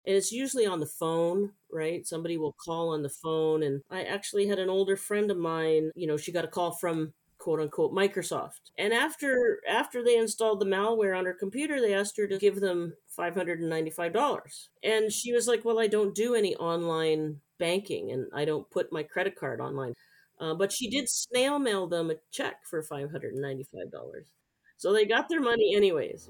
And it's usually on the phone, right? Somebody will call on the phone. And I actually had an older friend of mine, she got a call from quote unquote Microsoft. And after they installed the malware on her computer, they asked her to give them $595. And she was like, "Well, I don't do any online banking and I don't put my credit card online." But she did snail mail them a check for $595. So they got their money anyways.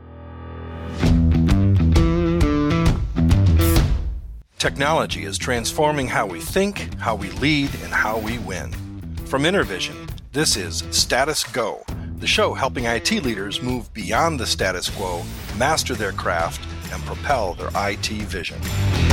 Technology is transforming how we think, how we lead, and how we win. From Intervision, this is Status Go, the show helping IT leaders move beyond the status quo, master their craft, and propel their IT vision.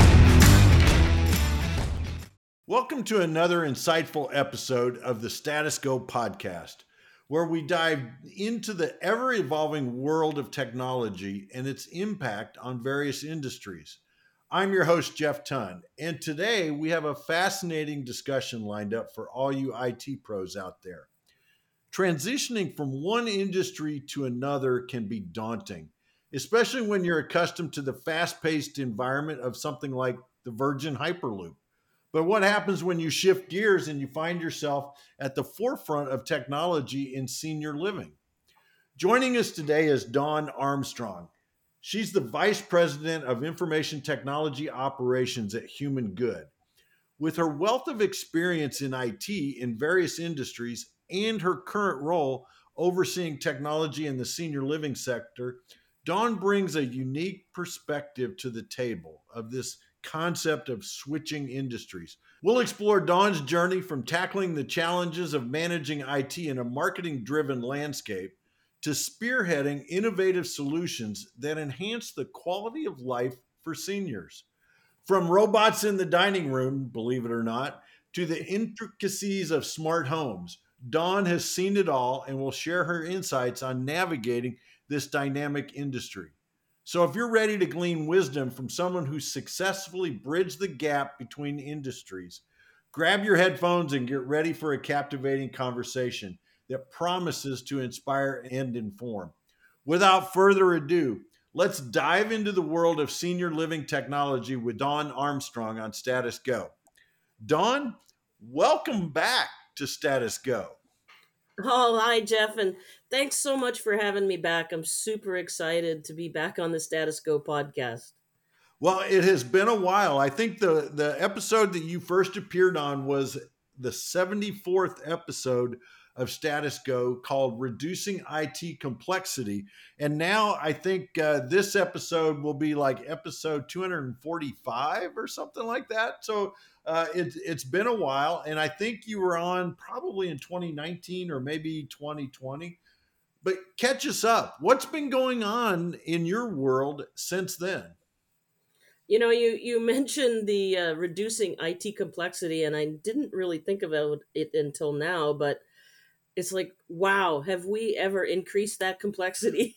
Welcome to another insightful episode of the Status Go podcast, where we dive into the ever-evolving world of technology and its impact on various industries. I'm your host, Jeff Tunn, and today we have a fascinating discussion lined up for all you IT pros out there. Transitioning from one industry to another can be daunting, especially when you're accustomed to the fast-paced environment of something like the Virgin Hyperloop. But what happens when you shift gears and you find yourself at the forefront of technology in senior living? Joining us today is Dawn Armstrong. She's the Vice President of Information Technology Operations at Human Good. With her wealth of experience in IT in various industries and her current role overseeing technology in the senior living sector, Dawn brings a unique perspective to the table of this concept of switching industries. We'll explore Dawn's journey from tackling the challenges of managing IT in a marketing-driven landscape to spearheading innovative solutions that enhance the quality of life for seniors. From robots in the dining room, believe it or not, to the intricacies of smart homes, Dawn has seen it all and will share her insights on navigating this dynamic industry. So if you're ready to glean wisdom from someone who successfully bridged the gap between industries, grab your headphones and get ready for a captivating conversation that promises to inspire and inform. Without further ado, let's dive into the world of senior living technology with Dawn Armstrong on Status Go. Dawn, welcome back to Status Go. Oh, hi, Jeff, and thanks so much for having me back. I'm super excited to be back on the Status Go podcast. Well, it has been a while. I think the episode that you first appeared on was the 74th episode of Status Go called Reducing IT Complexity. And now I think this episode will be like episode 245 or something like that. So it's been a while. And I think you were on probably in 2019 or maybe 2020. But catch us up. What's been going on in your world since then? You mentioned the reducing IT complexity, and I didn't really think about it until now, but it's like, wow, have we ever increased that complexity?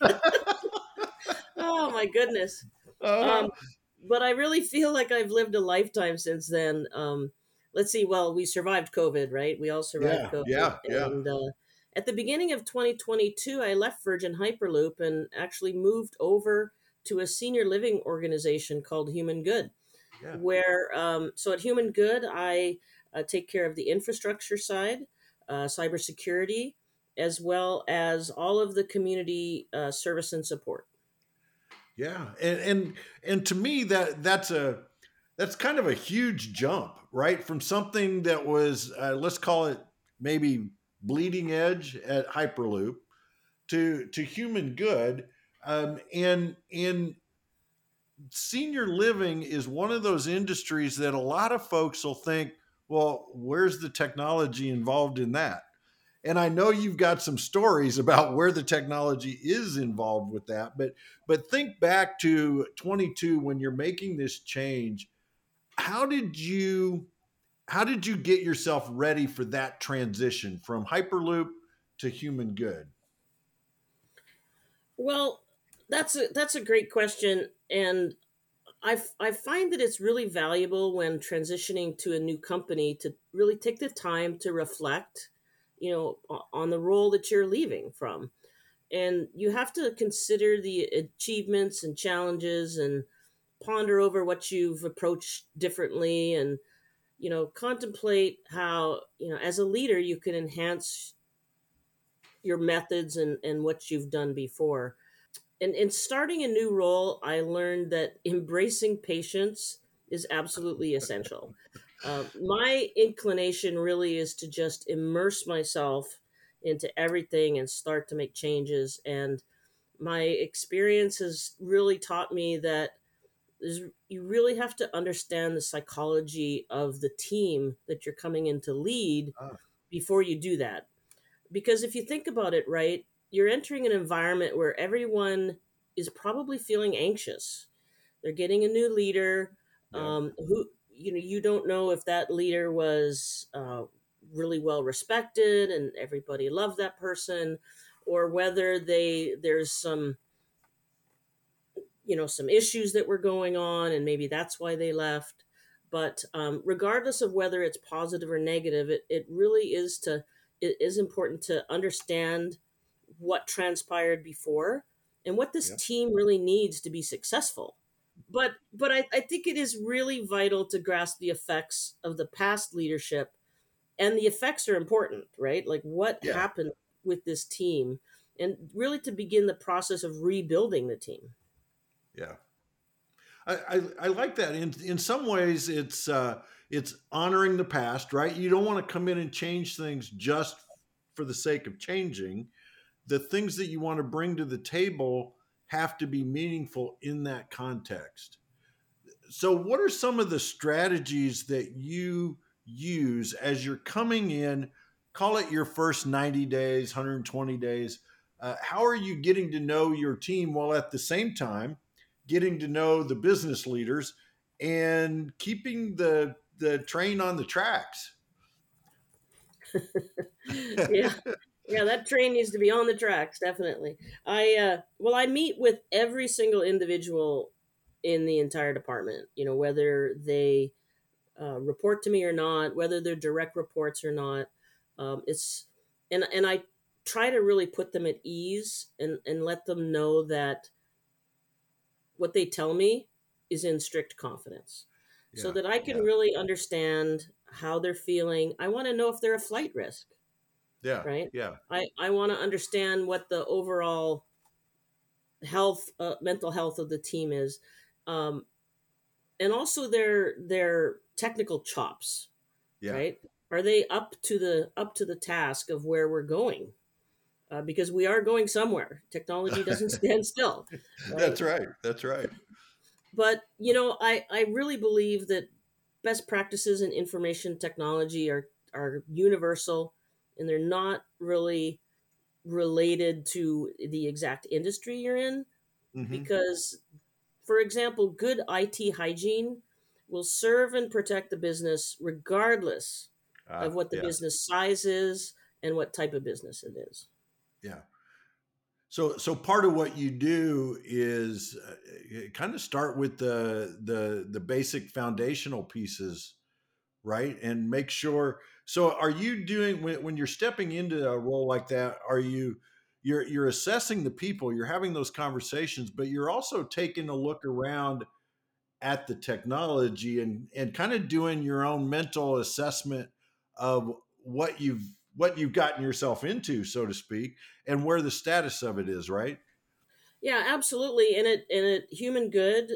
Oh, my goodness. Uh, Um, but I really feel like I've lived a lifetime since then. Let's see. Well, we survived COVID, right? We all survived yeah, COVID. yeah, yeah. And at the beginning of 2022, I left Virgin Hyperloop and actually moved over to a senior living organization called Human Good, Yeah. where, so at Human Good, I take care of the infrastructure side, cybersecurity, as well as all of the community service and support. Yeah, and to me that's kind of a huge jump, right? From something that was let's call it maybe bleeding edge at Hyperloop to Human Good, and senior living is one of those industries that a lot of folks will think, well, where's the technology involved in that? And I know you've got some stories about where the technology is involved with that, but think back to 22 when you're making this change. How did you how did you get yourself ready for that transition from Hyperloop to Human Good? Well, that's a great question, and I find that it's really valuable when transitioning to a new company to really take the time to reflect, on the role that you're leaving from, and you have to consider the achievements and challenges and ponder over what you've approached differently, and contemplate how, as a leader, you can enhance your methods and what you've done before. And in starting a new role, I learned that embracing patience is absolutely essential. My inclination really is to just immerse myself into everything and start to make changes. And my experience has really taught me that you really have to understand the psychology of the team that you're coming in to lead Ah, before you do that. Because if you think about it, right, you're entering an environment where everyone is probably feeling anxious. They're getting a new leader, yeah, who, you don't know if that leader was really well respected and everybody loved that person, or whether there's some issues that were going on and maybe that's why they left. But regardless of whether it's positive or negative, it really it is important to understand what transpired before and what this yeah, team really needs to be successful. But I think it is really vital to grasp the effects of the past leadership, and the effects are important, right? Like what yeah, happened with this team, and really to begin the process of rebuilding the team. yeah. I like that. In some ways, it's honoring the past, right? You don't want to come in and change things just for the sake of changing. The things that you want to bring to the table have to be meaningful in that context. So, what are some of the strategies that you use as you're coming in? Call it your first 90 days, 120 days. How are you getting to know your team while at the same time getting to know the business leaders and keeping the train on the tracks? Yeah. Yeah, that train needs to be on the tracks, definitely. I meet with every single individual in the entire department, whether they report to me or not, whether they're direct reports or not. It's and I try to really put them at ease and let them know that what they tell me is in strict confidence, so Yeah, that I can yeah, really understand how they're feeling. I want to know if they're a flight risk, yeah, right? yeah, I want to understand what the overall mental health of the team is, um, and also their technical chops, yeah. right? Are they up to the task of where we're going? Because we are going somewhere. Technology doesn't stand still, right? That's right. That's right. But I really believe that best practices in information technology are universal, and they're not really related to the exact industry you're in. Hmm. Because, for example, good IT hygiene will serve and protect the business regardless of Ah, what the yes, business size is and what type of business it is. yeah. So part of what you do is kind of start with the basic foundational pieces, right? And make sure. So are you doing when you're stepping into a role like that? Are you're assessing the people, you're having those conversations, but you're also taking a look around at the technology and kind of doing your own mental assessment of what you've gotten yourself into, so to speak, and where the status of it is, right? Yeah, absolutely. And at Human Good,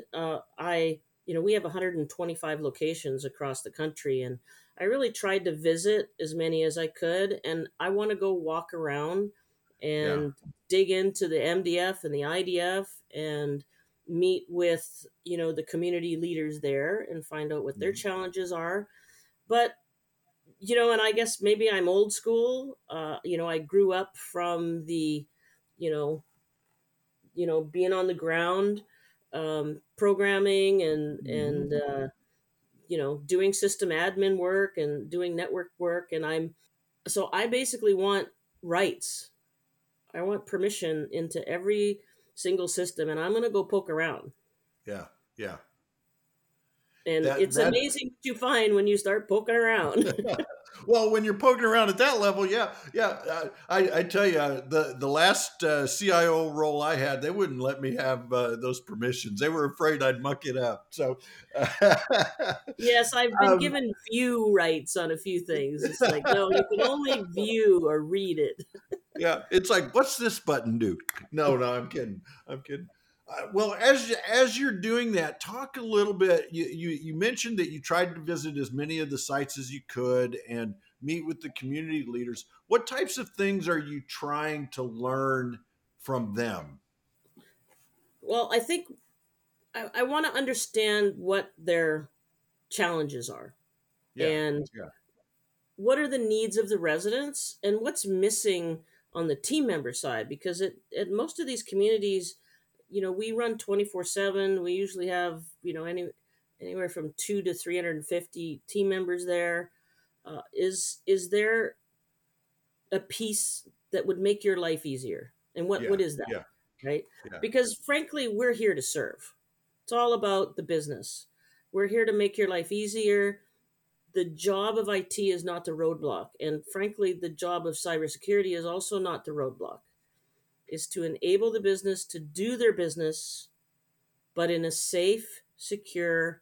we have 125 locations across the country, and I really tried to visit as many as I could, and I want to go walk around Yeah. and dig into the MDF and the IDF and meet with, the community leaders there and find out what their Mhm. challenges are. But, and I guess maybe I'm old school. I grew up from you know, being on the ground, programming and Mhm. doing system admin work and doing network work. And I basically want rights. I want permission into every single system, and I'm going to go poke around. Yeah. Yeah. And That it's that amazing what you find when you start poking around. Well, when you're poking around at that level, yeah, yeah. I tell you, the last CIO role I had, they wouldn't let me have those permissions. They were afraid I'd muck it up. So, Yes, I've been um, given view rights on a few things. It's like, no, you can only view or read it. yeah, it's like, what's this button do? No, no, I'm kidding. I'm kidding. Well, as you're doing that, talk a little bit. You mentioned that you tried to visit as many of the sites as you could and meet with the community leaders. What types of things are you trying to learn from them? Well, I think I want to understand what their challenges are Yeah, and yeah, what are the needs of the residents and what's missing on the team member side, because at most of these communities, we run 24/7. We usually have, anywhere from 2 to 350 team members there. Is there a piece that would make your life easier? And what yeah, is that? yeah, Right? yeah, Because frankly, we're here to serve. It's all about the business. We're here to make your life easier. The job of IT is not the roadblock. And frankly, the job of cybersecurity is also not the roadblock. Is to enable the business to do their business, but in a safe, secure,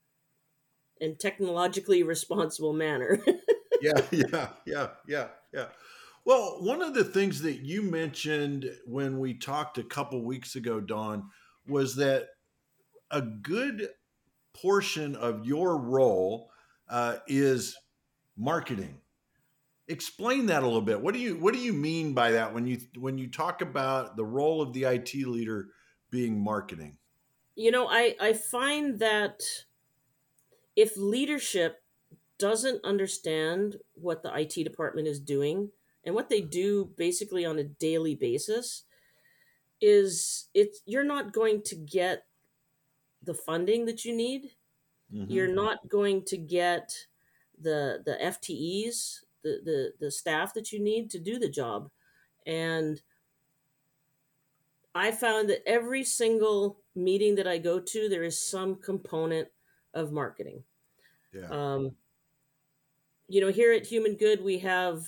and technologically responsible manner. yeah, yeah, yeah, yeah, yeah. Well, one of the things that you mentioned when we talked a couple weeks ago, Don, was that a good portion of your role is marketing. Explain that a little bit. What do you mean by that when you talk about the role of the IT leader being marketing? I find that if leadership doesn't understand what the IT department is doing and what they do basically on a daily basis, you're not going to get the funding that you need. You're Hmm. not going to get the FTEs, the staff that you need to do the job. And I found that every single meeting that I go to, there is some component of marketing. Yeah, Um, here at Human Good, we have,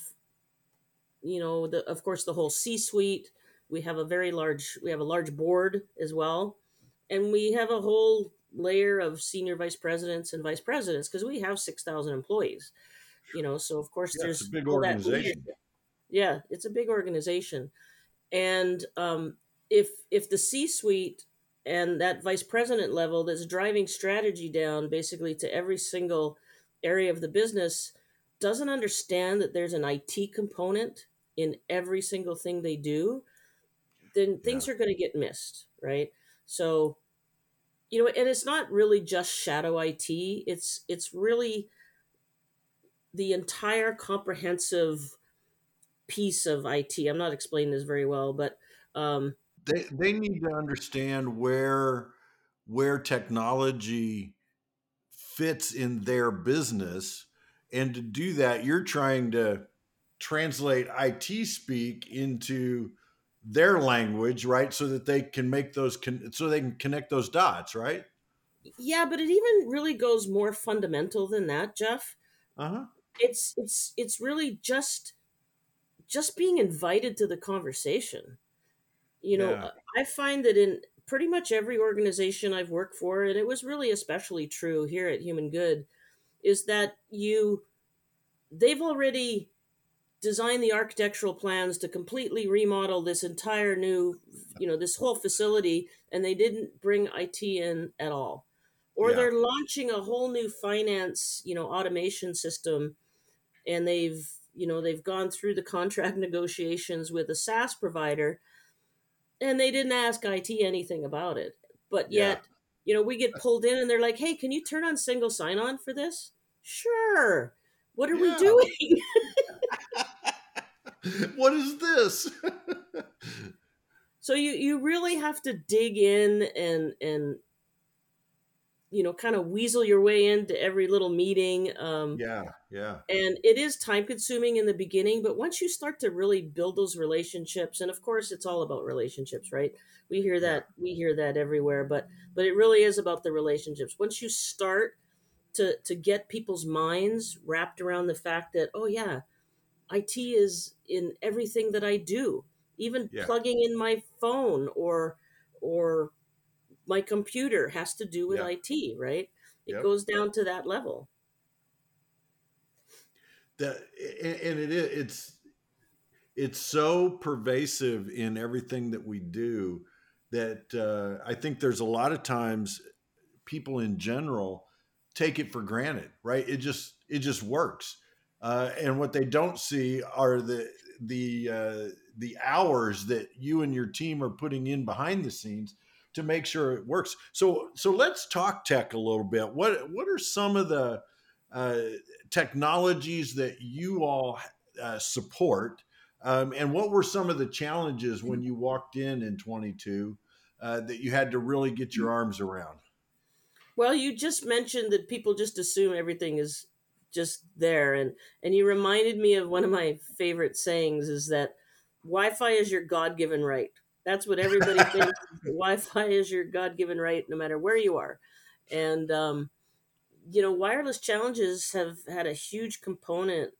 of course, the whole C-suite. We have a large board as well. And we have a whole layer of senior vice presidents and vice presidents because we have 6,000 employees, so of course yeah. It's a there's big all that organization. leadership. Yeah, it's a big organization. And if the C-suite and that vice president level that's driving strategy down basically to every single area of the business doesn't understand that there's an IT component in every single thing they do, then Yeah, things are going to get missed, right? So, and it's not really just shadow IT. It's really the entire comprehensive piece of IT. I'm not explaining this very well, but um, they need to understand where technology fits in their business, and to do that, you're trying to translate IT speak into their language, right? So that they can make so they can connect those dots, right? yeah, but it even really goes more fundamental than that, Jeff. Uh huh. It's really just being invited to the conversation. Yeah. I find that in pretty much every organization I've worked for, and it was really especially true here at Human Good, is that they've already designed the architectural plans to completely remodel this entire new, this whole facility, and they didn't bring IT in at all. Or Yeah. they're launching a whole new finance, automation system, and they've gone through the contract negotiations with a SaaS provider, and they didn't ask IT anything about it. But Yeah. yet, we get pulled in and they're like, "Hey, can you turn on single sign-on for this?" Sure. What are we Yeah. doing? What is this? So you really have to dig in and kind of weasel your way into every little meeting. Yeah. Yeah. And it is time consuming in the beginning, but once you start to really build those relationships, and of course it's all about relationships, right? Yeah. We hear that everywhere, but it really is about the relationships. Once you start to get people's minds wrapped around the fact that, oh yeah, IT is in everything that I do, even Yeah. plugging in my phone or my computer has to do with Yeah. IT, right? It Yep. goes down to that level. That and it's so pervasive in everything that we do that I think there's a lot of times people in general take it for granted, right? It just works, and what they don't see are the hours that you and your team are putting in behind the scenes to make sure it works. So let's talk tech a little bit. What are some of the uh, technologies that you all support, and what were some of the challenges when you walked in 22 that you had to really get your arms around? Well, you just mentioned that people just assume everything is just there, and you reminded me of one of my favorite sayings is that Wi-Fi is your God-given right. That's what everybody thinks. Wi-Fi is your God-given right, no matter where you are. And wireless challenges have had a huge component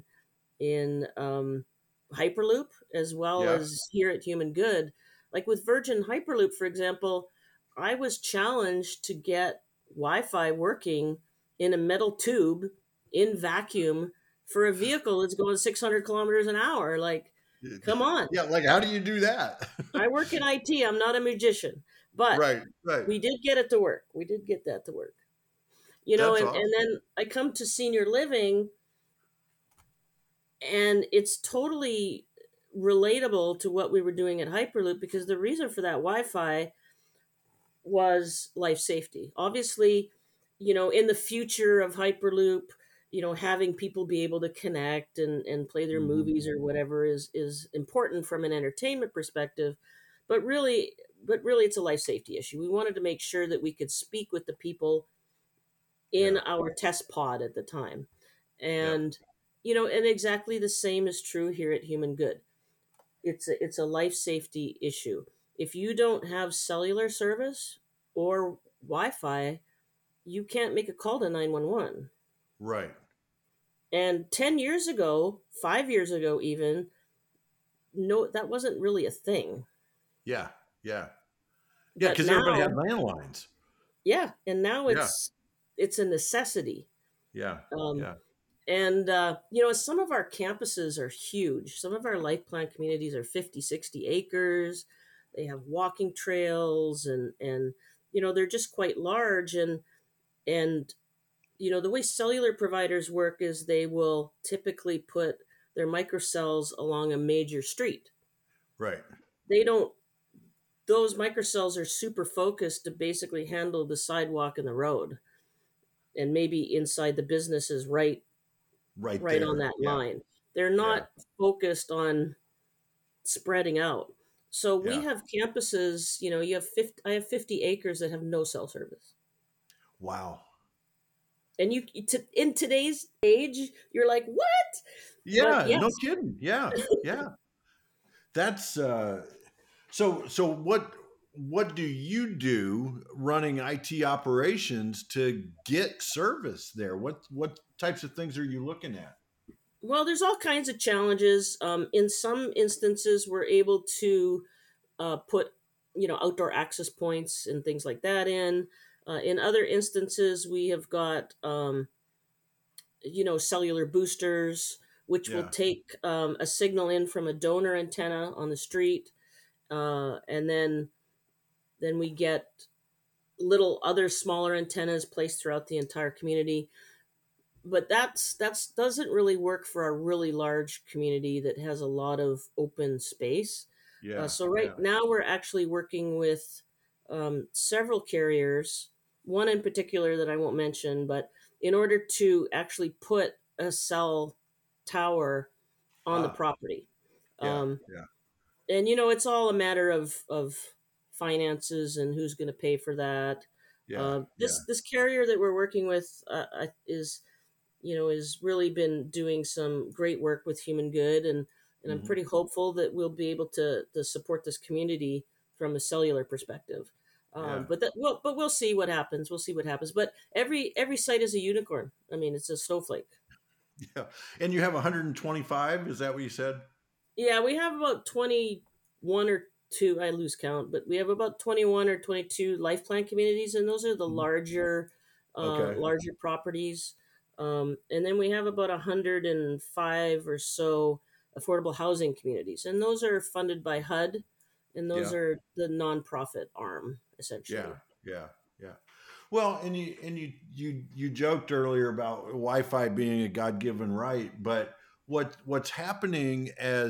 in Hyperloop as well Yeah. as here at Human Good. Like with Virgin Hyperloop, for example, I was challenged to get Wi-Fi working in a metal tube in vacuum for a vehicle that's going 600 kilometers an hour. Like, come on. Yeah, like how do you do that? I work in IT. I'm not a magician, but Right, right. we did get it to work. We did get that to work. That's And awesome. then I come to senior living, and it's totally relatable to what we were doing at Hyperloop because the reason for that Wi-Fi was life safety. Obviously, in the future of Hyperloop, having people be able to connect and play their Hmm. movies or whatever is important from an entertainment perspective, but really it's a life safety issue. We wanted to make sure that we could speak with the people in Yeah, our test pod at the time. yeah, And and exactly the same is true here at Human Good. It's a life safety issue. If you don't have cellular service or Wi-Fi, you can't make a call to 911. right. And 10 years ago, 5 years ago even, no, that wasn't really a thing. Yeah, yeah, yeah. But Because everybody had now, landlines. yeah, and now Yeah, it's a necessity. yeah, Um, yeah, and some of our campuses are huge. Some of our life plan communities are 50, 60 acres. They have walking trails and they're just quite large. And the way cellular providers work is they will typically put their microcells along a major street. right. They don't Those microcells are super focused to basically handle the sidewalk and the road and maybe inside the businesses Right right on there. that Yeah, line. They're yeah, not focused on spreading out. So we yeah. have campuses, I have 50 acres that have no cell service. Wow. And in today's age, you're like, "What?" But Yeah, no yes. kidding. Yeah, yeah. That's so what do you do running IT operations to get service there? What types of things are you looking at? Well, there's all kinds of challenges. In some instances, we're able to put outdoor access points and things like that in other instances, we have got cellular boosters, which will Yeah, take a signal in from a donor antenna on the street, and then we get little other smaller antennas placed throughout the entire community. But that's doesn't really work for a really large community that has a lot of open space. yeah, So right yeah. now we're actually working with several carriers, one in particular that I won't mention, but in order to actually put a cell tower on the Ah, property. yeah, Um, yeah, and it's all a matter of finances and who's going to pay for that. yeah, yeah. This carrier that we're working with is really been doing some great work with Human Good, and I'm Hmm. pretty hopeful that we'll be able to support this community from a cellular perspective. Yeah. But we'll see what happens. We'll see what happens. But every site is a unicorn. I mean, it's a snowflake. Yeah. And you have 125, is that what you said? Yeah, we have about 21 or two. I lose count, but we have about 21 or 22 life plan communities, and those are the Mhm. Okay. larger properties. And then we have about 105 or so affordable housing communities, and those are funded by HUD, and those Yeah. are the nonprofit arm Yeah. essentially. Yeah. Yeah. Well, and you joked earlier about Wi-Fi being a God-given right, but what's happening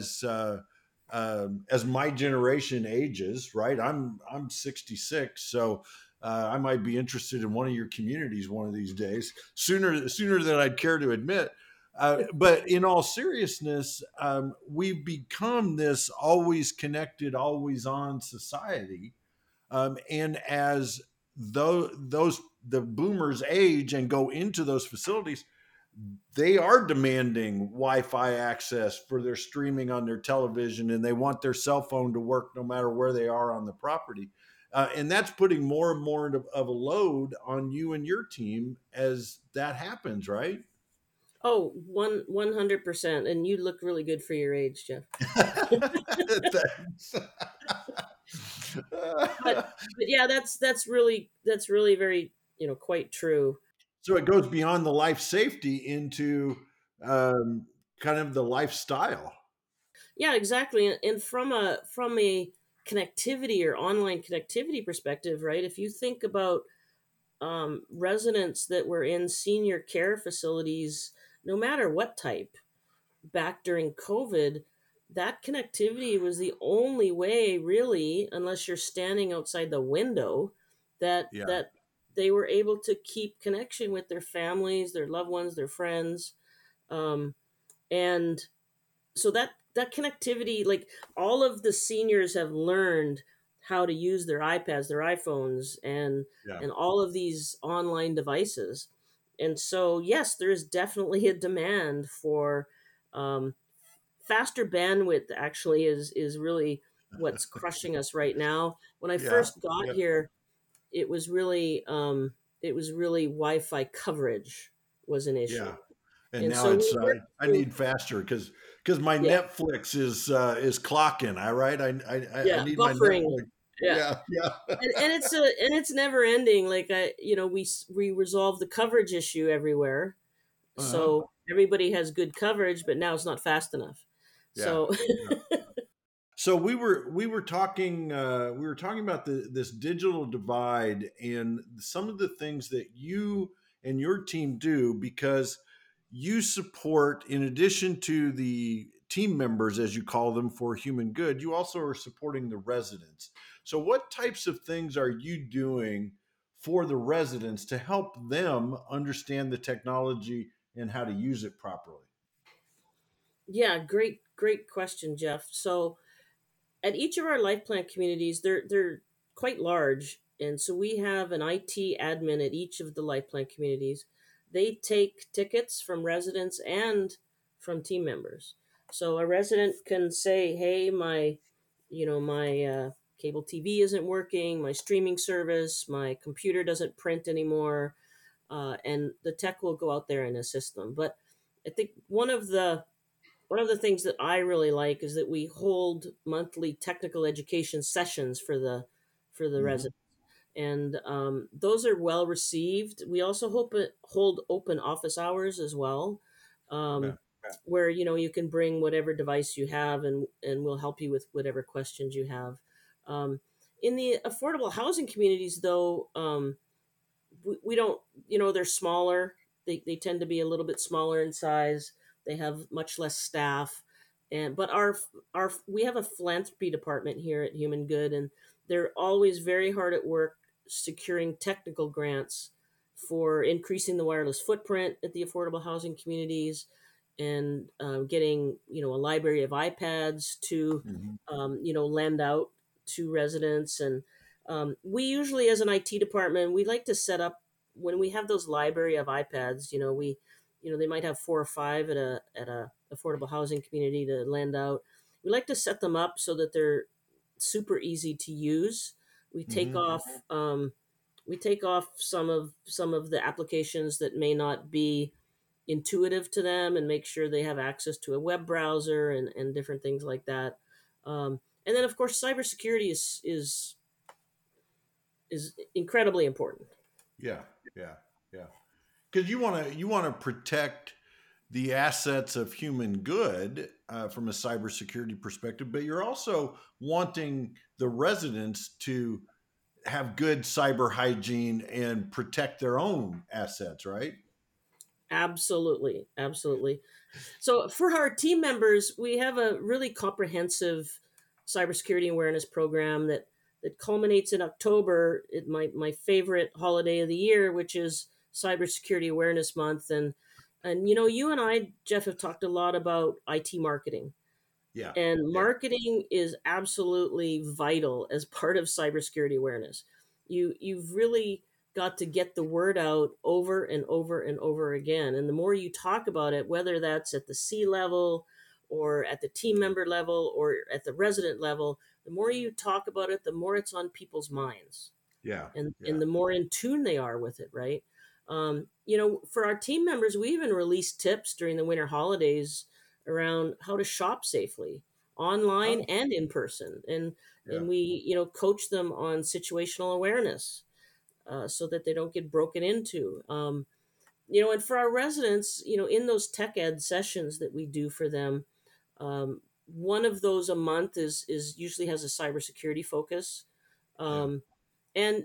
as my generation ages, right? I'm 66, so I might be interested in one of your communities one of these days, sooner than I'd care to admit. But in all seriousness, we've become this always connected, always on society, and as those the boomers age and go into those facilities, they are demanding Wi-Fi access for their streaming on their television, and they want their cell phone to work no matter where they are on the property. And that's putting more and more of a load on you and your team as that happens, right? Oh, 100%. And you look really good for your age, Jeff. Thanks. But yeah, that's really very, quite true. So it goes beyond the life safety into kind of the lifestyle. Yeah, exactly. And from a connectivity or online connectivity perspective, right? If you think about residents that were in senior care facilities, no matter what type, back during COVID, that connectivity was the only way, really, unless you're standing outside the window, Yeah. that they were able to keep connection with their families, their loved ones, their friends, um, and so that connectivity, like all of the seniors have learned how to use their iPads, their iPhones, Yeah. and all of these online devices. And so, yes, there is definitely a demand for um, faster bandwidth. Actually, is really what's crushing us right now. When I Yeah. first got Yeah. here, it was really Wi-Fi coverage was an issue, Yeah. And and now so it's we worked I through. need faster because my Yeah, Netflix is clocking. All right. I yeah, need my buffering. Netflix. Yeah, Yeah. Yeah. and it's never ending. Like we resolve the coverage issue everywhere, Uh-huh. so everybody has good coverage, but now it's not fast enough. Yeah. So Yeah. So we were talking about this digital divide and some of the things that you and your team do, because you support, in addition to the team members as you call them for human good, you also are supporting the residents. So what types of things are you doing for the residents to help them understand the technology and how to use it properly? yeah, great question, Jeff. So at each of our life plan communities, they're quite large, and so we have an IT admin at each of the life plan communities. They take tickets from residents and from team members. So a resident can say, "Hey, my cable TV isn't working, my streaming service, my computer doesn't print anymore," and the tech will go out there and assist them. But I think one of the things that I really like is that we hold monthly technical education sessions for the Hmm. residents, and those are well received. We also hold open office hours as well, Yeah. um, where you can bring whatever device you have, and we'll help you with whatever questions you have. Um, in the affordable housing communities, though, we don't, they're smaller. They tend to be a little bit smaller in size. They have much less staff, but our we have a philanthropy department here at Human Good, and they're always very hard at work securing technical grants for increasing the wireless footprint at the affordable housing communities, and getting a library of iPads to Hmm. lend out to residents. And we usually, as an IT department, we like to set up when we have those library of iPads. They might have 4 or 5 at a affordable housing community to lend out. We like to set them up so that they're super easy to use. We take Hmm. off some of the applications that may not be intuitive to them, and make sure they have access to a web browser and different things like that. And then, of course, cybersecurity is incredibly important. Yeah, yeah, yeah. Because you want to protect the assets of human good from a cybersecurity perspective, but you're also wanting the residents to have good cyber hygiene and protect their own assets, right? Absolutely, absolutely. So for our team members, we have a really comprehensive cybersecurity awareness program that culminates in October, my favorite holiday of the year, which is Cybersecurity Awareness Month. And you and I, Jeff, have talked a lot about IT marketing. Yeah, And yeah, marketing is absolutely vital as part of cybersecurity awareness. You've really got to get the word out over and over and over again. And the more you talk about it, whether that's at the C level or at the team member level or at the resident level, the more you talk about it, the more it's on people's minds, yeah, and yeah. the more in tune they are with it, right? For our team members, we even release tips during the winter holidays around how to shop safely online Oh, and in person, and yeah, we coach them on situational awareness, so that they don't get broken into. And for our residents, in those tech ed sessions that we do for them, one of those a month is usually has a cybersecurity focus. yeah, um, and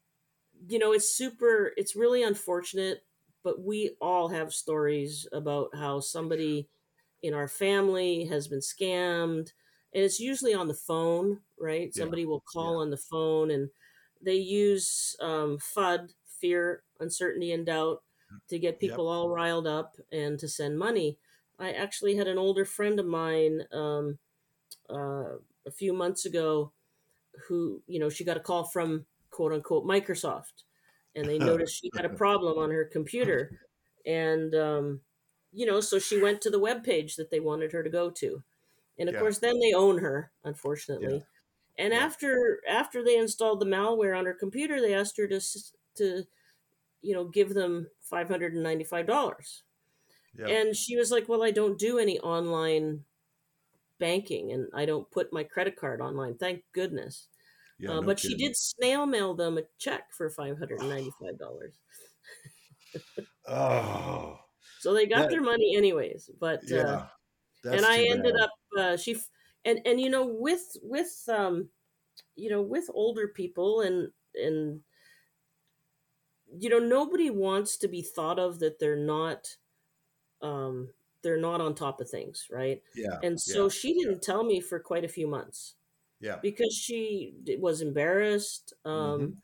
it's really unfortunate, but we all have stories about how somebody in our family has been scammed. And it's usually on the phone, right? yeah, Somebody will yeah. call on the phone, and they use FUD, fear, uncertainty, and doubt, to get Yep. people all riled up and to send money. I actually had an older friend of mine, a few months ago, who, she got a call from quote unquote Microsoft, and they noticed she had a problem on her computer. And, so she went to the web page that they wanted her to go to. And of Yeah, course, then they own her, yeah, unfortunately. And yeah, after they installed the malware on her computer, they asked her to give them $595. yep. And she was like, "Well, I don't do any online banking, and I don't put my credit card online, thank goodness." Yeah, no But she kidding. did snail mail them a check for $595. Oh, So they got that, their money anyways. yeah, And that's I too ended bad. up, and with older people, and nobody wants to be thought of that um, they're not on top of things, right? Yeah, And yeah, so she didn't tell me for quite a few months yeah. because was embarrassed. Hmm.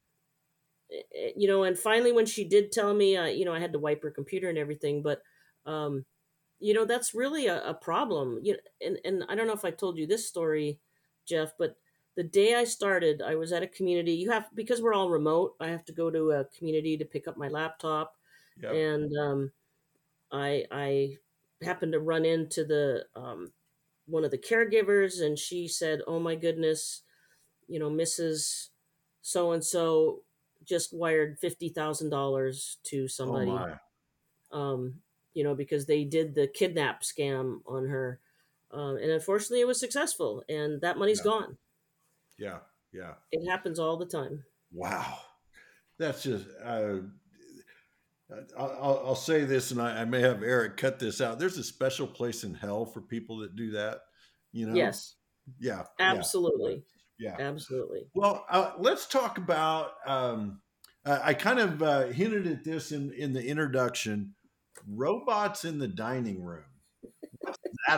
And finally, when she did tell me, I had to wipe her computer and everything. But um, that's really a problem. And I don't know if I told you this story, Jeff, but the day I started, I was at a community. Because we're all remote, I have to go to a community to pick up my laptop. Yep. And I happened to run into the one of the caregivers, and she said, "Oh my goodness, Mrs. So and so just wired $50,000 to Oh somebody, my. because they did the kidnap scam on her. And unfortunately, it was successful, and that money's Yeah, gone. yeah, yeah. It happens all the time." Wow. That's just. I'll say this, and I may have Eric cut this out. There's a special place in hell for people that do that. You know. Yes, Yeah, yeah, absolutely. yeah. Absolutely. Well, let's talk about. I kind of hinted at this in the introduction. Robots in the dining room. What's that?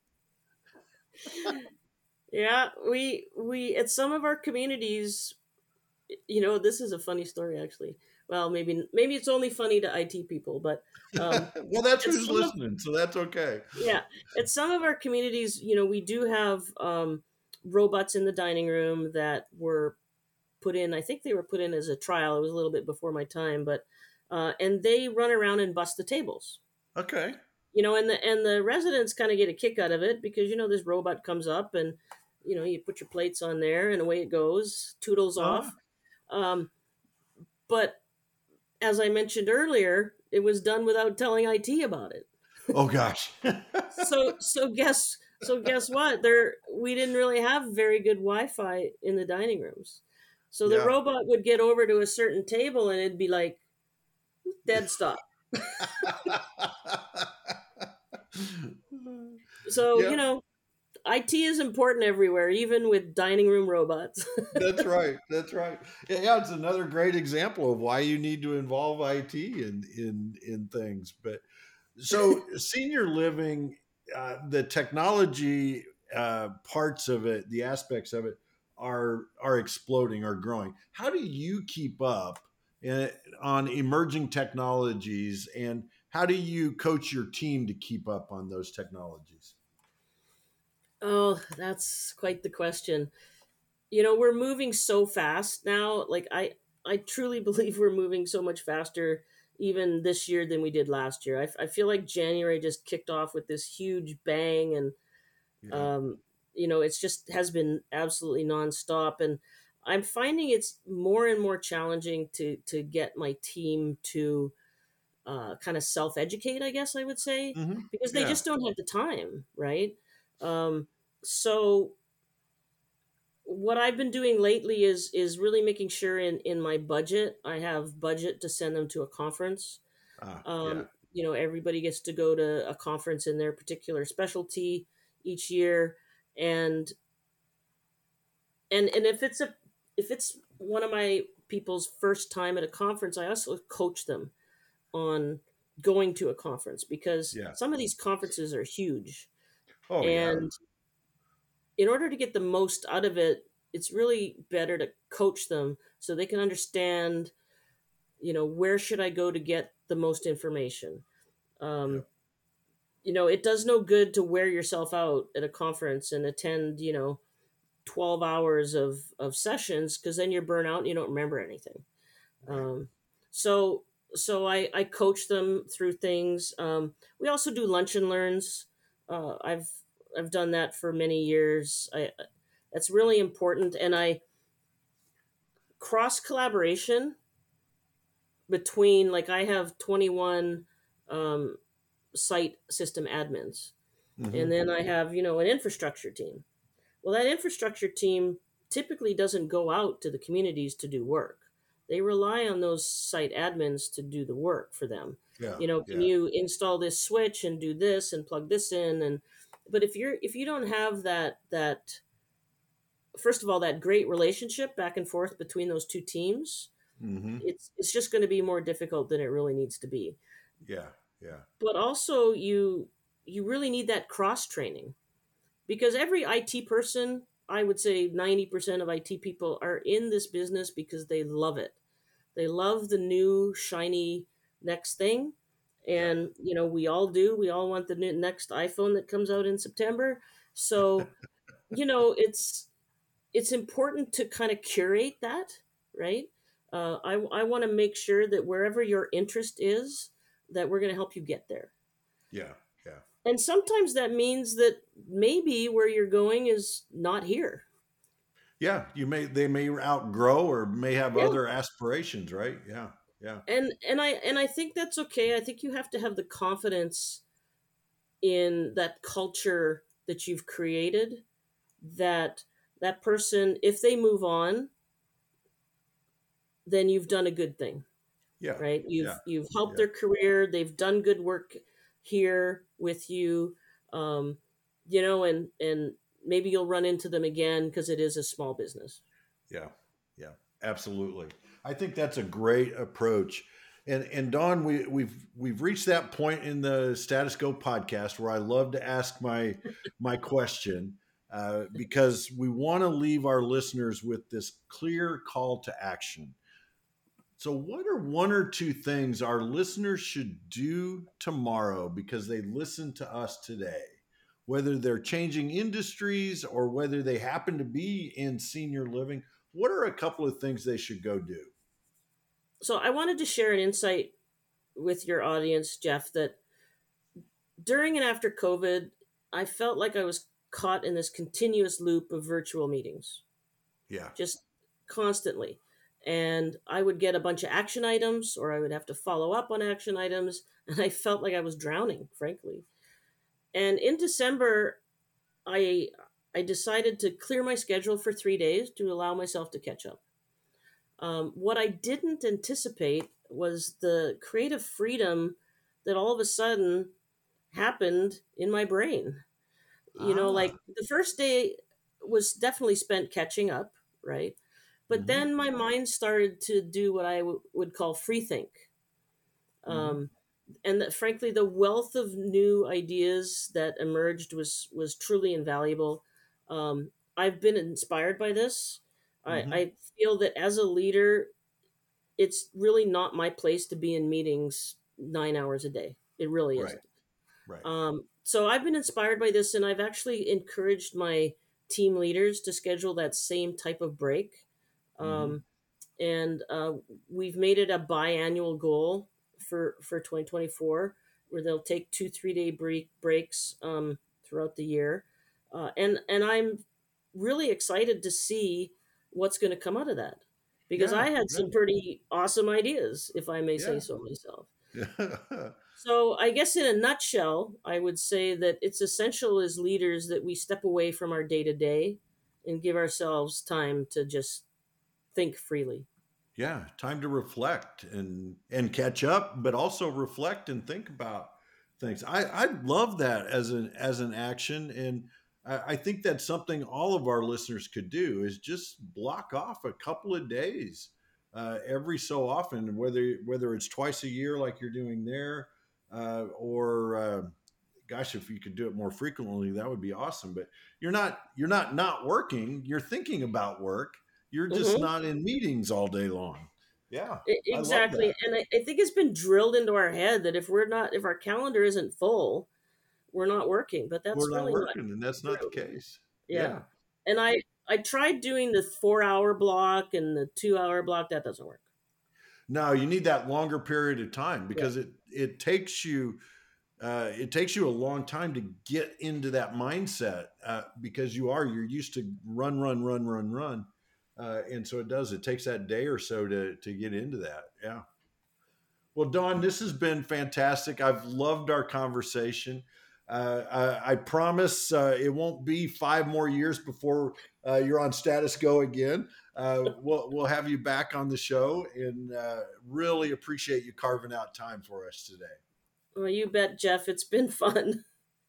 Yeah, we at some of our communities, this is a funny story, actually. Well, maybe it's only funny to IT people, but Well, that's at who's some of listening, so that's okay. yeah, at some of our communities, we do have robots in the dining room that were put in. I think they were put in as a trial. It was a little bit before my time, but and they run around and bust the tables. Okay. And the residents kind of get a kick out of it because this robot comes up and you put your plates on there and away it goes, toodles Uh-huh. off. Um, but as I mentioned earlier, it was done without telling IT about it. Oh gosh. So guess what? We didn't really have very good Wi-Fi in the dining rooms. So the Yeah. robot would get over to a certain table and it'd be like dead stop. So, Yeah, IT is important everywhere, even with dining room robots. that's right. That's right. Yeah, it's another great example of why you need to involve IT in things. But so senior living, the technology parts of it, the aspects of it are exploding, are growing. How do you keep up uh, on emerging technologies, and how do you coach your team to keep up on those technologies? Oh, that's quite the question. We're moving so fast now. Like I truly believe we're moving so much faster even this year than we did last year. I feel like January just kicked off with this huge bang, and Yeah. um, it's just has been absolutely nonstop. And I'm finding it's more and more challenging to get my team to kind of self educate, I guess I would say, because they Yeah. just don't have the time, right? Um, so what I've been doing lately is really making sure in my budget I have budget to send them to a conference. Yeah. Everybody gets to go to a conference in their particular specialty each year, and and if it's one of my people's first time at a conference, I also coach them on going to a conference because Yeah. some of these conferences are huge, Oh yeah. and in order to get the most out of it, it's really better to coach them so they can understand, where should I go to get the most information. Yeah. um, it does no good to wear yourself out at a conference and attend 12 hours of sessions, because then you're burnt out and you don't remember anything. Right. um, so I coach them through things. We also do lunch and learns. I've done that for many years. That's really important. And I cross collaboration between, like, I have 21 um, site system admins, and Hmm. then I have an infrastructure team. Well, that infrastructure team typically doesn't go out to the communities to do work. They rely on those site admins to do the work for them. Yeah. Can Yeah. you install this switch and do this and plug this in? And but if you don't have that first of all, that great relationship back and forth between those two teams, Hmm. it's just going to be more difficult than it really needs to be. Yeah. Yeah. But also, you really need that cross training, because every IT person, I would say 90% of IT people are in this business because they love it. They love the new shiny next thing. Yeah. And we all do. We all want the next iPhone that comes out in September. So it's important to kind of curate that, right? I want to make sure that wherever your interest is, that we're going to help you get there. Yeah. Yeah. And sometimes that means that maybe where you're going is not here. Yeah. They may outgrow or may have Yeah. other aspirations, right? Yeah. Yeah. And I think that's okay. I think you have to have the confidence in that culture that you've created, that that person, if they move on, then you've done a good thing, Yeah. right? You've Yeah. you've helped Yeah. their career. They've done good work here with you. um, and maybe you'll run into them again because it is a small business. Yeah. Yeah. Absolutely. I think that's a great approach. And Don, we've reached that point in the Status Go podcast where I love to ask my question, because we want to leave our listeners with this clear call to action. So, what are one or two things our listeners should do tomorrow because they listened to us today? Whether they're changing industries or whether they happen to be in senior living, what are a couple of things they should go do? So I wanted to share an insight with your audience, Jeff, that during and after COVID, I felt like I was caught in this continuous loop of virtual meetings, Yeah. just constantly. And I would get a bunch of action items, or I would have to follow up on action items, and I felt like I was drowning, frankly. And in December, I decided to clear my schedule for 3 days to allow myself to catch up. What I didn't anticipate was the creative freedom that all of a sudden happened in my brain. Like the first day was definitely spent catching up, right? But then my mind started to do what I would call free think. And that, frankly, the wealth of new ideas that emerged was truly invaluable. I've been inspired by this. I feel that as a leader, it's really not my place to be in meetings 9 hours a day. It really isn't. Right. So I've been inspired by this, and I've actually encouraged my team leaders to schedule that same type of break. And we've made it a biannual goal for 2024, where they'll take 2-3 day breaks throughout the year. And I'm really excited to see what's going to come out of that, because I had some pretty awesome ideas, if I may say so myself. So I guess in a nutshell, I would say that it's essential as leaders that we step away from our day-to-day and give ourselves time to just think freely. Yeah, time to reflect and catch up, but also reflect and think about things. I love that as an action, and I think that's something all of our listeners could do, is just block off a couple of days every so often, whether it's twice a year like you're doing there, or gosh, if you could do it more frequently, that would be awesome. But you're not working. You're thinking about work. You're just not in meetings all day long. Yeah, exactly. And I think it's been drilled into our head that if our calendar isn't full, we're not working. But that's we're really not working, and that's not the case. Yeah. And I tried doing the 4-hour block and the 2-hour block. That doesn't work. No, you need that longer period of time, because it takes you a long time to get into that mindset, because you're used to run. And so it takes that day or so to get into that. Yeah. Well, Dawn, this has been fantastic. I've loved our conversation. I promise it won't be 5 more years before you're on Status Go again. We'll have you back on the show, and really appreciate you carving out time for us today. Well, you bet, Jeff. It's been fun.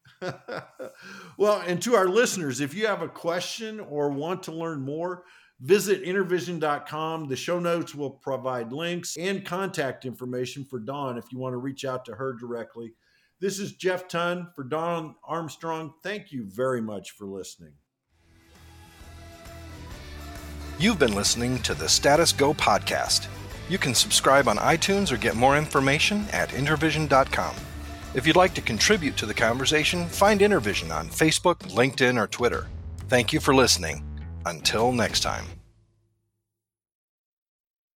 Well, and to our listeners, if you have a question or want to learn more, visit intervision.com. The show notes will provide links and contact information for Dawn if you want to reach out to her directly. This is Jeff Tunn for Dawn Armstrong. Thank you very much for listening. You've been listening to the Status Go podcast. You can subscribe on iTunes or get more information at intervision.com. If you'd like to contribute to the conversation, find Intervision on Facebook, LinkedIn, or Twitter. Thank you for listening. Until next time.